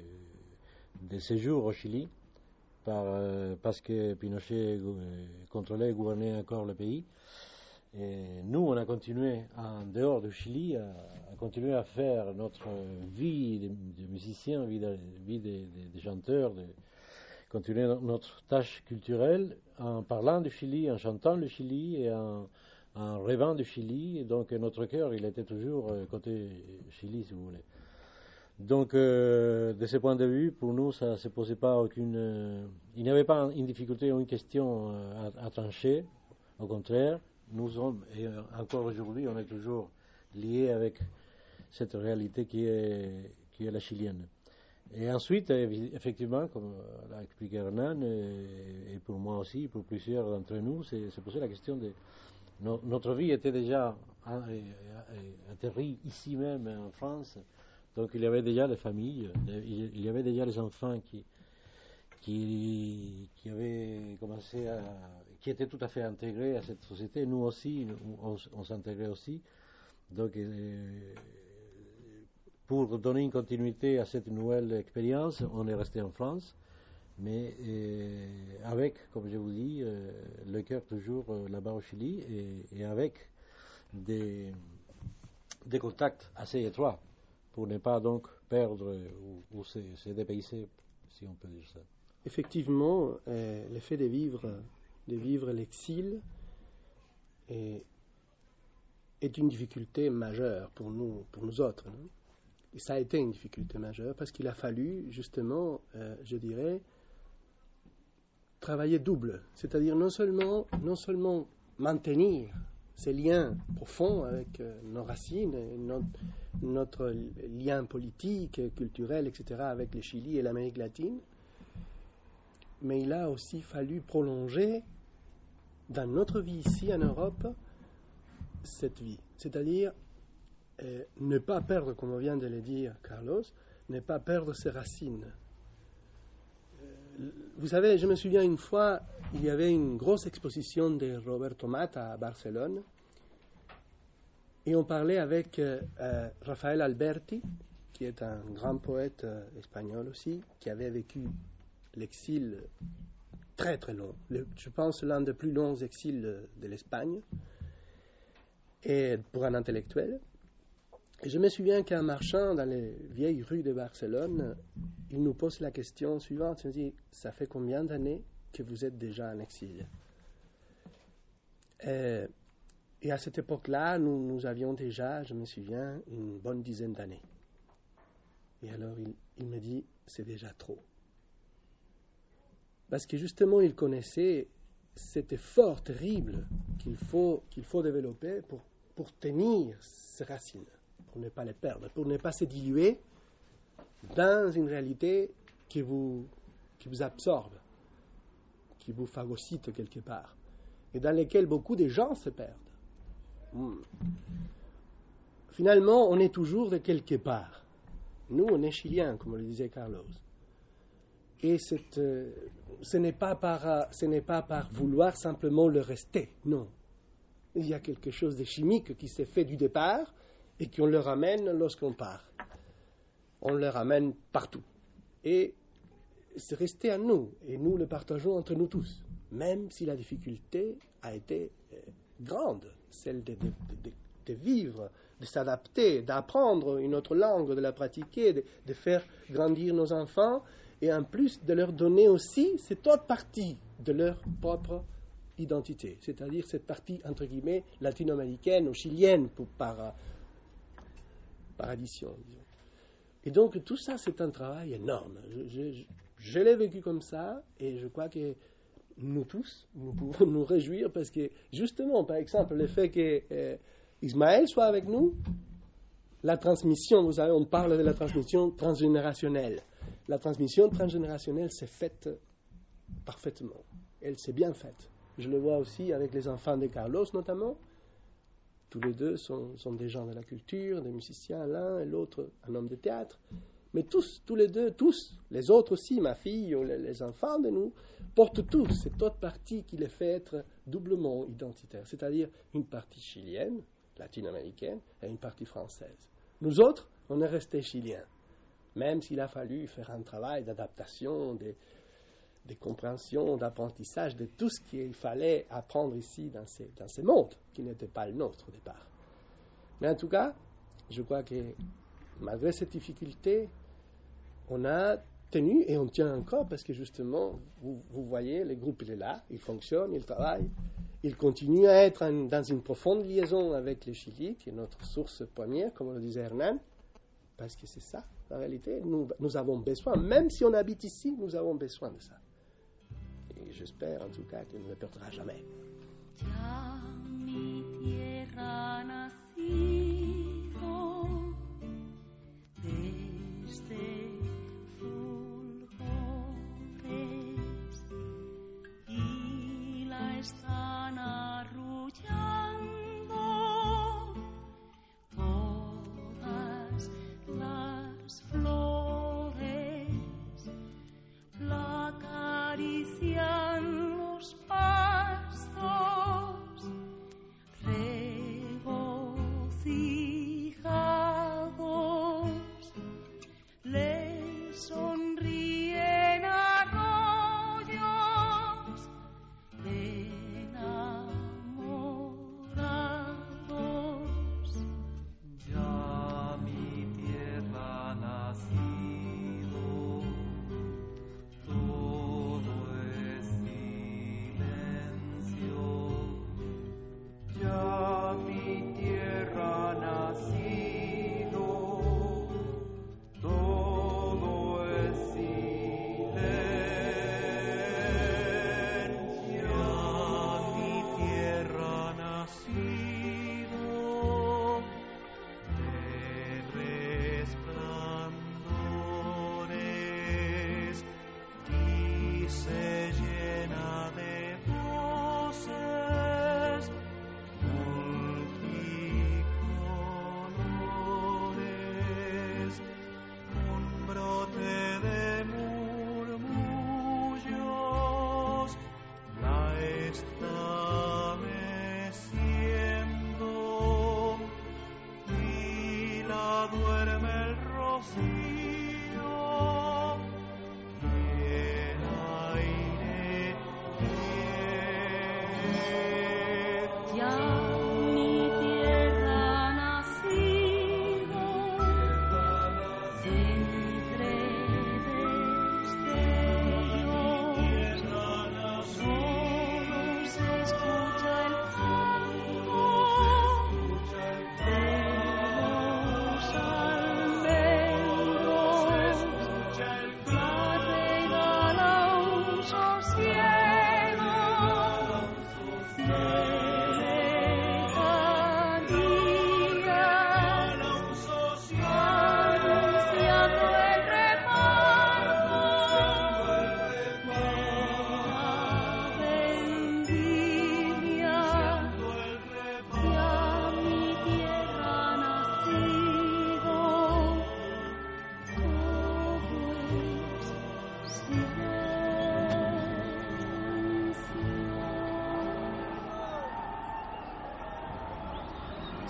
de, de séjour au Chili, par, euh, parce que Pinochet euh, contrôlait et gouvernait encore le pays, et nous, on a continué en dehors du Chili à, à continuer à faire notre vie de, de musiciens, vie de, vie de, de, de chanteurs, de continuer notre tâche culturelle en parlant du Chili, en chantant le Chili et en, en rêvant du Chili. Et donc notre cœur, il était toujours côté Chili, si vous voulez. Donc, euh, de ce point de vue, pour nous, ça ne se posait pas aucune... Euh, il n'y avait pas une difficulté ou une question à, à trancher. Au contraire, nous sommes, et encore aujourd'hui, on est toujours liés avec cette réalité qui est, qui est la chilienne. Et ensuite, effectivement, comme l'a expliqué Hernan, et, et pour moi aussi, pour plusieurs d'entre nous, c'est, c'est posé la question de... No, notre vie était déjà atterrie ici même, en France, donc il y avait déjà les familles, il y avait déjà les enfants qui... Qui, qui avait commencé à, qui était tout à fait intégré à cette société. Nous aussi, on, on s'intégrait aussi. Donc, euh, pour donner une continuité à cette nouvelle expérience, on est resté en France, mais euh, avec, comme je vous dis, euh, le cœur toujours euh, là-bas au Chili, et, et avec des, des contacts assez étroits pour ne pas donc perdre ou, ou se, se dépayser, si on peut dire ça. Effectivement, euh, le fait de vivre, de vivre l'exil est, est une difficulté majeure pour nous, pour nous autres. Non? Et ça a été une difficulté majeure parce qu'il a fallu justement, euh, je dirais, travailler double. C'est-à-dire non seulement, non seulement maintenir ces liens profonds avec euh, nos racines, notre, notre lien politique, culturel, et cetera, avec le Chili et l'Amérique latine, mais il a aussi fallu prolonger dans notre vie ici en Europe cette vie. C'est-à-dire euh, ne pas perdre, comme vient de le dire Carlos, ne pas perdre ses racines. Euh, vous savez, je me souviens une fois, il y avait une grosse exposition de Roberto Mata à Barcelone, et on parlait avec euh, euh, Rafael Alberti, qui est un grand poète euh, espagnol aussi, qui avait vécu l'exil très très long, le, je pense l'un des plus longs exils de, de l'Espagne. et pour un intellectuel. Et je me souviens qu'un marchand dans les vieilles rues de Barcelone, il nous pose la question suivante. Il nous dit, ça fait combien d'années que vous êtes déjà en exil? et, et à cette époque-là, nous, nous avions déjà, je me souviens, une bonne dizaine d'années. Et alors il, il me dit, c'est déjà trop. Parce que justement, il connaissait cet effort terrible qu'il faut, qu'il faut développer pour, pour tenir ces racines, pour ne pas les perdre, pour ne pas se diluer dans une réalité qui vous, qui vous absorbe, qui vous phagocyte quelque part, et dans laquelle beaucoup de gens se perdent. Hmm. Finalement, on est toujours de quelque part. Nous, on est chiliens, comme le disait Carlos. Et cette, euh, ce n'est pas par, ce n'est pas par vouloir simplement le rester, non. Il y a quelque chose de chimique qui s'est fait du départ et qu'on le ramène lorsqu'on part. On le ramène partout. Et c'est resté à nous, et nous le partageons entre nous tous, même si la difficulté a été euh, grande, celle de, de, de, de vivre, de s'adapter, d'apprendre une autre langue, de la pratiquer, de, de faire grandir nos enfants, et en plus de leur donner aussi cette autre partie de leur propre identité, c'est-à-dire cette partie, entre guillemets, latino-américaine ou chilienne, pour, par, par addition, disons. Et donc, tout ça, c'est un travail énorme. Je, je, je l'ai vécu comme ça, et je crois que nous tous, nous pouvons nous réjouir, parce que, justement, par exemple, le fait que euh, Ismaël soit avec nous, la transmission, vous savez, on parle de la transmission transgénérationnelle. La transmission transgénérationnelle s'est faite parfaitement. Elle s'est bien faite. Je le vois aussi avec les enfants de Carlos, notamment. Tous les deux sont, sont des gens de la culture, des musiciens, l'un et l'autre un homme de théâtre. Mais tous, tous les deux, tous, les autres aussi, ma fille ou les, les enfants de nous, portent tous cette autre partie qui les fait être doublement identitaires, c'est-à-dire une partie chilienne, latino-américaine, et une partie française. Nous autres, on est restés chiliens, même s'il a fallu faire un travail d'adaptation, de, de compréhension, d'apprentissage, de tout ce qu'il fallait apprendre ici dans ces, dans ces mondes, qui n'étaient pas le nôtre au départ. Mais en tout cas, je crois que malgré cette difficulté, on a tenu et on tient encore, parce que justement, vous, vous voyez, le groupe il est là, il fonctionne, il travaille, il continue à être en, dans une profonde liaison avec le Chili, qui est notre source première, comme le disait Hernan, parce que c'est ça, la réalité. Nous, nous avons besoin, même si on habite ici, nous avons besoin de ça. Et j'espère en tout cas qu'il ne le perdra jamais. Ya mi tierra nacido desde fulgores y la están arrullando todas las flores, la acarician los pastos, regó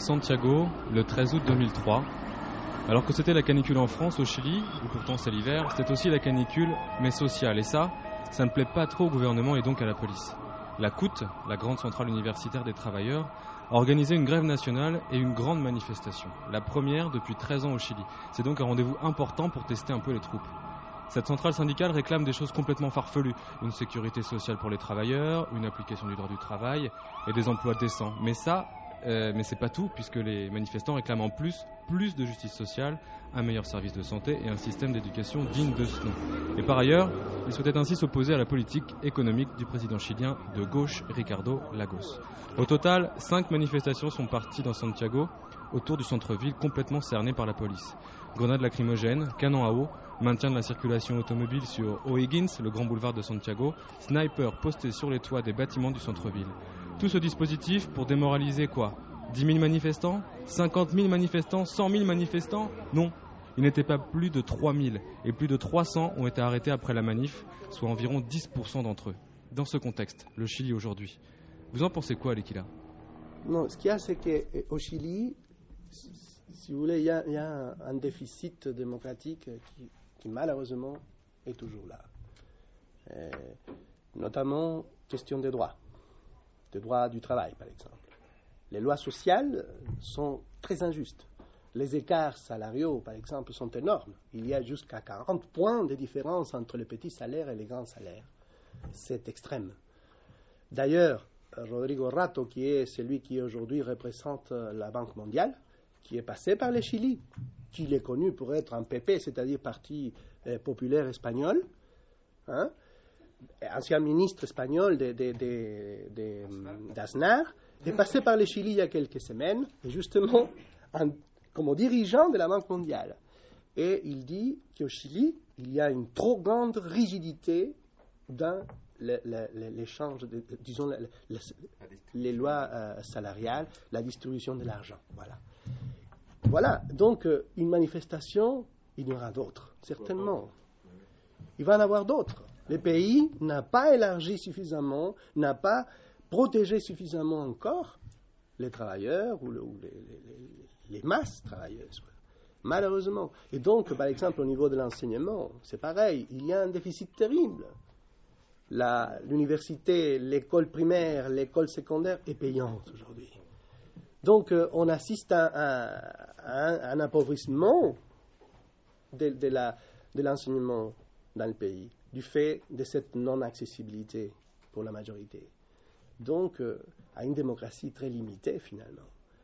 Santiago, le treize août deux mille trois. Alors que c'était la canicule en France, au Chili, où pourtant c'est l'hiver, c'était aussi la canicule, mais sociale. Et ça, ça ne plaît pas trop au gouvernement et donc à la police. La C U T, la grande centrale universitaire des travailleurs, a organisé une grève nationale et une grande manifestation. La première depuis treize ans au Chili. C'est donc un rendez-vous important pour tester un peu les troupes. Cette centrale syndicale réclame des choses complètement farfelues. Une sécurité sociale pour les travailleurs, une application du droit du travail et des emplois décents. Mais ça, euh, mais c'est pas tout, puisque les manifestants réclament en plus plus de justice sociale, un meilleur service de santé et un système d'éducation digne de ce nom. Et par ailleurs, ils souhaitaient ainsi s'opposer à la politique économique du président chilien de gauche Ricardo Lagos. Au total, cinq manifestations sont parties dans Santiago, autour du centre-ville complètement cerné par la police. Grenades lacrymogènes, canons à eau, maintien de la circulation automobile sur O'Higgins, le grand boulevard de Santiago, snipers postés sur les toits des bâtiments du centre-ville. Tout ce dispositif pour démoraliser quoi ? dix mille manifestants ? cinquante mille manifestants ? cent mille manifestants ? Non, il n'était pas plus de trois mille et plus de trois cents ont été arrêtés après la manif, soit environ dix pour cent d'entre eux. Dans ce contexte, le Chili aujourd'hui, vous en pensez quoi, Lekila ? Non, ce qu'il y a, c'est qu'au Chili, si vous voulez, il y a, il y a un, un déficit démocratique qui, qui malheureusement est toujours là. Et notamment, question des droits, des droits du travail, par exemple. Les lois sociales sont très injustes. Les écarts salariaux, par exemple, sont énormes. Il y a jusqu'à quarante points de différence entre les petits salaires et les grands salaires. C'est extrême. D'ailleurs, Rodrigo Rato, qui est celui qui aujourd'hui représente la Banque mondiale, qui est passé par le Chili, qu'il est connu pour être un P P, c'est-à-dire Parti euh, populaire espagnol, hein, ancien ministre espagnol de, de, de, de, d'Aznar, est passé par le Chili il y a quelques semaines, et justement, en, comme dirigeant de la Banque mondiale. Et il dit qu'au Chili, il y a une trop grande rigidité dans le, le, le, l'échange, de, disons, le, le, les lois euh, salariales, la distribution de l'argent. Voilà. Voilà. Donc, euh, une manifestation, il y aura d'autres, certainement. Il va y en avoir d'autres. Le pays n'a pas élargi suffisamment, n'a pas protégé suffisamment encore les travailleurs ou, le, ou les, les, les masses travailleuses, malheureusement. Et donc, par exemple, au niveau de l'enseignement, c'est pareil, il y a un déficit terrible. La, l'université, l'école primaire, l'école secondaire est payante aujourd'hui. Donc, euh, on assiste à, à, à un appauvrissement de, de, la, de l'enseignement dans le pays, du fait de cette non-accessibilité pour la majorité. Donc, euh, à une démocratie très limitée, finalement.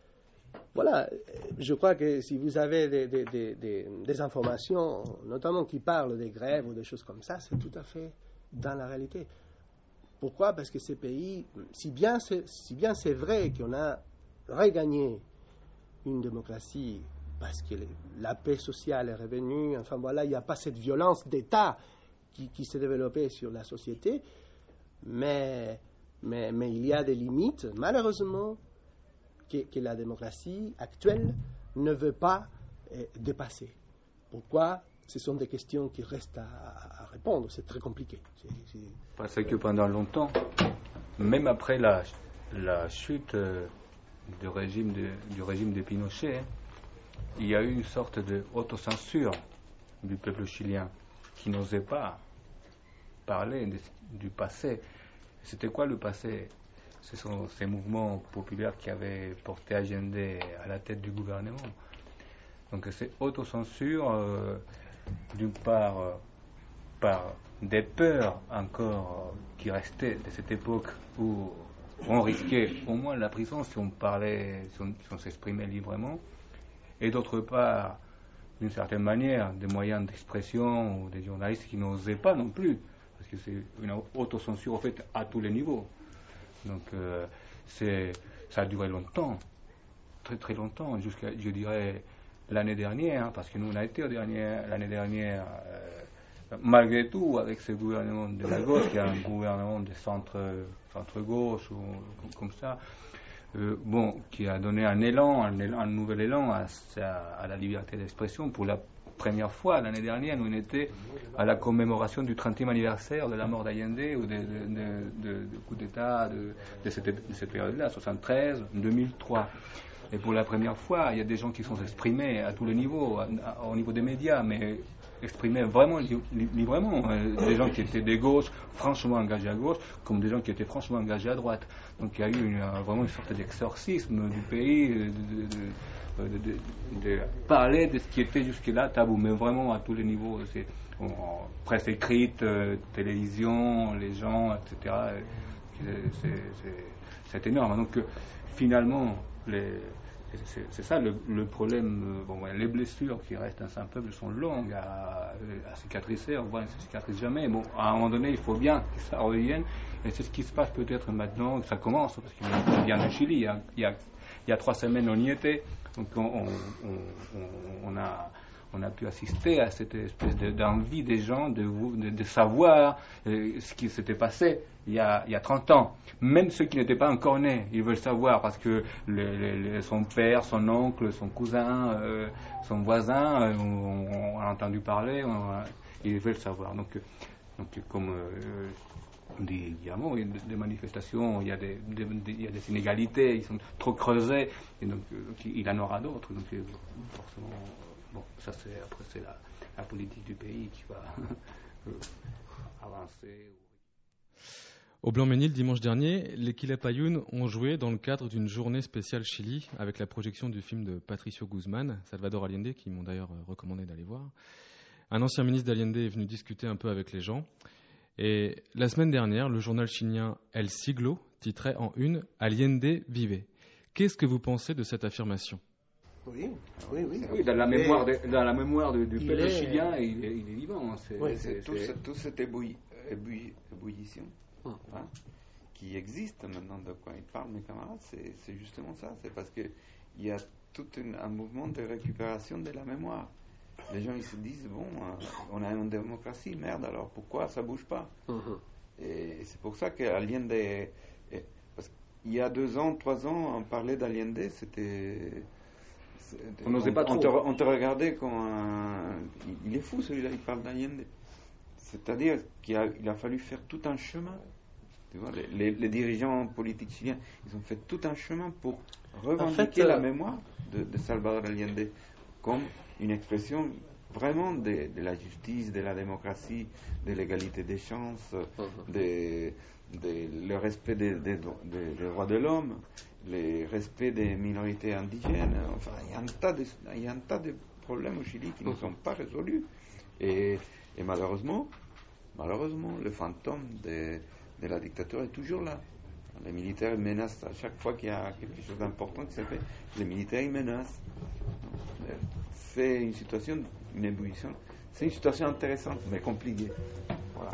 Voilà, je crois que si vous avez des, des, des, des, des informations, notamment qui parlent des grèves ou des choses comme ça, c'est tout à fait dans la réalité. Pourquoi ? Parce que ces pays, si bien c'est, si bien c'est vrai qu'on a regagné une démocratie, parce que les, la paix sociale est revenue, enfin voilà, il n'y a pas cette violence d'État qui, qui s'est développée sur la société, mais, mais, mais il y a des limites, malheureusement, que, que la démocratie actuelle ne veut pas eh, dépasser. Pourquoi ? Ce sont des questions qui restent à, à répondre, c'est très compliqué. C'est, c'est... Parce que pendant longtemps, même après la, la chute euh, du régime de, du régime de Pinochet, hein, il y a eu une sorte d'autocensure du peuple chilien qui n'osait pas parler de, du passé. C'était quoi le passé ? Ce sont ces mouvements populaires qui avaient porté Allende à la tête du gouvernement. Donc c'est autocensure, euh, d'une part, euh, par des peurs encore euh, qui restaient de cette époque où on risquait au moins la prison si on parlait, si on, si on s'exprimait librement, et d'autre part, d'une certaine manière, des moyens d'expression ou des journalistes qui n'osaient pas non plus, parce que c'est une autocensure en fait à tous les niveaux. Donc euh, c'est, ça a duré longtemps, très très longtemps, jusqu'à, je dirais, l'année dernière, parce que nous on a été dernière, l'année dernière, euh, malgré tout, avec ce gouvernement de la gauche, qui est un gouvernement de centre, centre-gauche, ou comme ça, euh, bon, qui a donné un élan, un, élan, un nouvel élan à, à, à la liberté d'expression. Pour la première fois, l'année dernière, nous on était à la commémoration du trentième anniversaire de la mort d'Allende, ou de, de, de, de, de coup d'État de, de cette, de cette période-là, soixante-treize deux mille trois. Et pour la première fois, il y a des gens qui sont exprimés à tous les niveaux, à, à, au niveau des médias, mais exprimés vraiment librement. Des gens qui étaient des gauches, franchement engagés à gauche, comme des gens qui étaient franchement engagés à droite. Donc il y a eu une, vraiment une sorte d'exorcisme du pays, de, de, de, de, de parler de ce qui était jusque-là tabou, mais vraiment à tous les niveaux. C'est, en presse écrite, euh, télévision, les gens, et cetera. C'est, c'est, c'est, c'est énorme. Donc euh, finalement, les, c'est, c'est ça le, le problème. Euh, bon, ouais, les blessures qui restent à Saint-Peuple sont longues à, à cicatricer. On voit, ça ne cicatrise jamais. Bon, à un moment donné, il faut bien que ça revienne. Et c'est ce qui se passe peut-être maintenant, que ça commence, parce qu'il vient du Chili. Il y a, il y a, il y a trois semaines, on y était. Donc on, on, on, on a... On a pu assister à cette espèce de, d'envie des gens de, de, de savoir euh, ce qui s'était passé il y, a, il y a trente ans. Même ceux qui n'étaient pas encore nés, ils veulent savoir parce que le, le, son père, son oncle, son cousin, euh, son voisin, euh, on, on a entendu parler, on, ils veulent savoir. Donc, donc comme euh, on dit évidemment, il y a des manifestations, il y a des, des, des, il y a des inégalités, ils sont trop creusés, et donc, donc il en aura d'autres. Donc forcément. Bon, ça c'est, après c'est la, la politique du pays qui va euh, avancer. Au Blanc-Ménil, dimanche dernier, les Quilapayún ont joué dans le cadre d'une journée spéciale Chili avec la projection du film de Patricio Guzmán, Salvador Allende, qui m'ont d'ailleurs recommandé d'aller voir. Un ancien ministre d'Allende est venu discuter un peu avec les gens. Et la semaine dernière, le journal chilien El Siglo titrait en une « Allende vive ». Qu'est-ce que vous pensez de cette affirmation ? Oui, oui, oui. Oui, dans la mémoire, de, dans la mémoire de, du peuple est... chilien, il est, il est vivant. C'est, oui, c'est, c'est, c'est... Tout, toute cette ébouilli, ébouilli, ébullition mmh. hein, qui existe maintenant, de quoi ils parlent, mes camarades, c'est, c'est justement ça. C'est parce qu'il y a tout une, un mouvement de récupération de la mémoire. Les gens ils se disent, bon, euh, on a une démocratie, merde, alors pourquoi ça bouge pas mmh. Et c'est pour ça qu'Allende, parce qu'il y a deux ans, trois ans, on parlait d'Allende, c'était... On n'osait pas on, trop. Te, on te regardait comme un... Il est fou celui-là, il parle d'Allende. C'est-à-dire qu'il a, il a fallu faire tout un chemin. Tu vois, les, les, les dirigeants politiques chiliens, ils ont fait tout un chemin pour revendiquer en fait, la euh... mémoire de, de Salvador Allende comme une expression vraiment de, de la justice, de la démocratie, de l'égalité des chances, uh-huh. de, de, le respect des, des, des, des droits de l'homme, le respect des minorités indigènes. Enfin, il y a un tas de, il y a un tas de problèmes au Chili qui ne sont pas résolus. Et, et malheureusement, malheureusement, le fantôme de, de la dictature est toujours là. Les militaires menacent à chaque fois qu'il y a quelque chose d'important qui se fait. Les militaires ils menacent. C'est une situation, une ébullition. C'est une situation intéressante, mais compliquée. Voilà.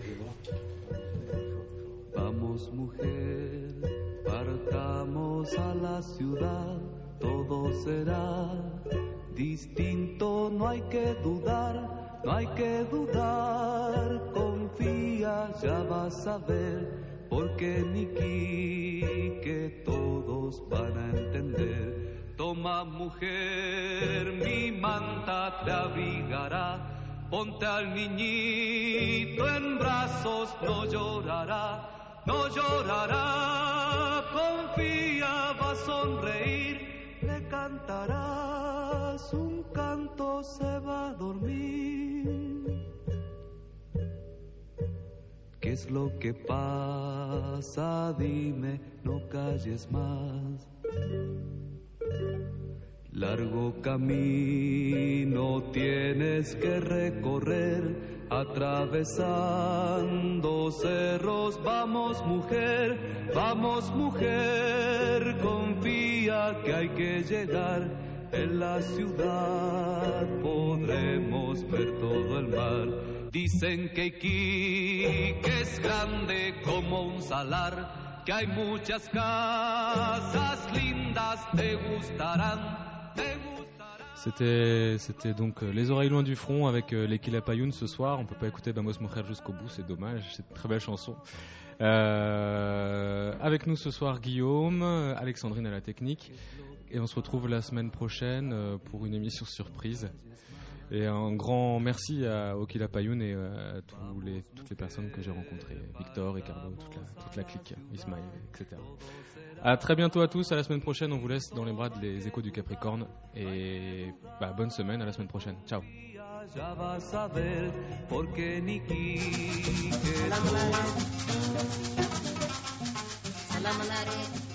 Vamos, mujer, partamos a la ciudad, todo será distinto, no hay que dudar, no hay que dudar, confía, ya vas a ver, porque Niki, que todos van a entender. Toma, mujer, mi manta te abrigará, ponte al niñito en brazos, no llorará. No llorará, confía, va a sonreír, le cantarás un canto, se va a dormir. ¿Qué es lo que pasa? Dime, no calles más. Largo camino tienes que recorrer, atravesando cerros. Vamos, mujer, vamos, mujer, confía que hay que llegar. En la ciudad podremos ver todo el mar. Dicen que Iquique es grande como un salar, que hay muchas casas lindas, te gustarán. C'était, c'était donc Les Oreilles Loin du Front avec euh, les Quilapayún ce soir. On peut pas écouter Vamos Mujer jusqu'au bout, c'est dommage, c'est une très belle chanson. Euh, avec nous ce soir Guillaume, Alexandrine à la technique, et on se retrouve la semaine prochaine euh, pour une émission surprise. Et un grand merci à Okila Payoun et euh, à tous les, toutes les personnes que j'ai rencontrées, Victor, Ricardo, toute la, toute la clique, Ismaël, et cetera. À très bientôt à tous, à la semaine prochaine, on vous laisse dans les bras des échos du Capricorne et bah, bonne semaine, à la semaine prochaine. Ciao. Ya vas a ver porque Niki Salamanare.